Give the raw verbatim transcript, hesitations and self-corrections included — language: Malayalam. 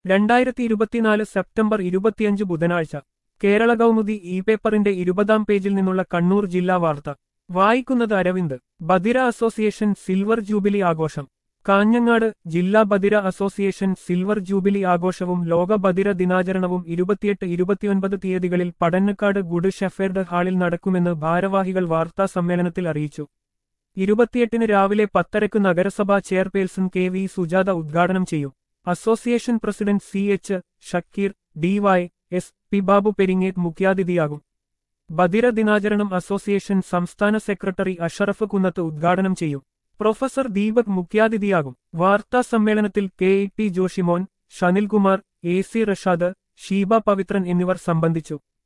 രണ്ടായിരത്തി ഇരുപത്തിനാല് സെപ്റ്റംബർ ഇരുപത്തിയഞ്ച് ബുധനാഴ്ച കേരള കൗമുദി ഇ പേപ്പറിന്റെ ഇരുപതാം പേജിൽ നിന്നുള്ള കണ്ണൂർ ജില്ലാ വാർത്ത വായിക്കുന്നത് അരവിന്ദ്. ബദിര അസോസിയേഷൻ സിൽവർ ജൂബിലി ആഘോഷം. കാഞ്ഞങ്ങാട് ജില്ലാ ബദിര അസോസിയേഷൻ സിൽവർ ജൂബിലി ആഘോഷവും ലോക ബദിര ദിനാചരണവും ഇരുപത്തിയെട്ട് ഇരുപത്തിയൊൻപത് തീയതികളിൽ പടന്നക്കാട് ഗുഡ് ഷെഫേർഡ് ഹാളിൽ നടക്കുമെന്ന് ഭാരവാഹികൾ വാർത്താ സമ്മേളനത്തിൽ അറിയിച്ചു. ഇരുപത്തിയെട്ടിന് രാവിലെ പത്തരക്ക് നഗരസഭാ ചെയർപേഴ്സൺ കെ വി സുജാത ഉദ്ഘാടനം ചെയ്യും. Association president C H Shakeer, D Y S P Babu Peringet മുഖ്യാതിഥിയാകും. ബദിര ദിനാചരണം അസോസിയേഷൻ സംസ്ഥാന സെക്രട്ടറി അഷറഫ് കുന്നത്ത് ഉദ്ഘാടനം ചെയ്യും. പ്രൊഫസർ ദീപക് മുഖ്യാതിഥിയാകും. വാർത്താ സമ്മേളനത്തിൽ K E T Joshimon, Shanilkumar, A C Rashad, Sheeba Pavithran എന്നിവർ സംബന്ധിച്ചു.